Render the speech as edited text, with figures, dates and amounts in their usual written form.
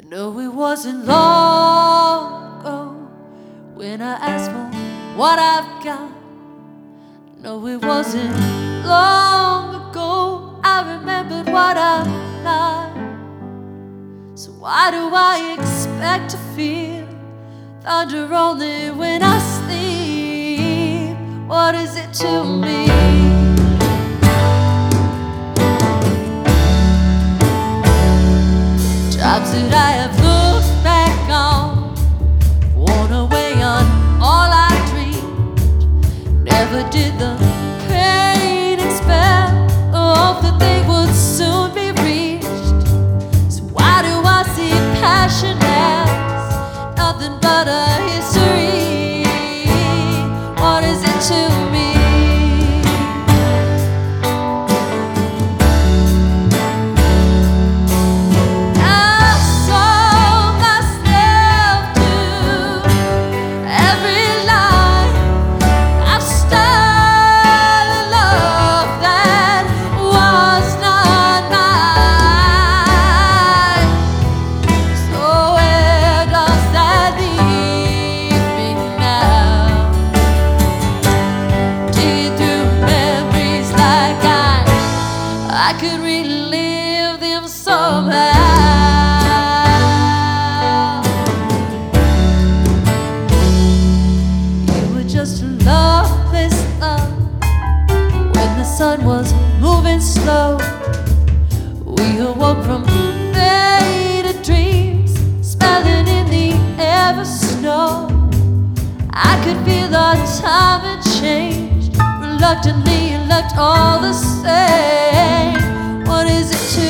No, it wasn't long ago when I asked for what I've got. No, it wasn't long ago I remembered what I'm not. So why do I expect to feel thunder only when I sleep? What is it to me? Times that I have looked back on, worn away on all I dreamed, never did the pain expect hope that they would soon be reached. So why do I see passion as nothing but a history? What is it to me? I could relive them somehow. You were just a loveless love when the sun was moving slow. We awoke from faded dreams, smelling in the ever snow. I could feel our time had changed. Reluctantly, you left all the same. What is it to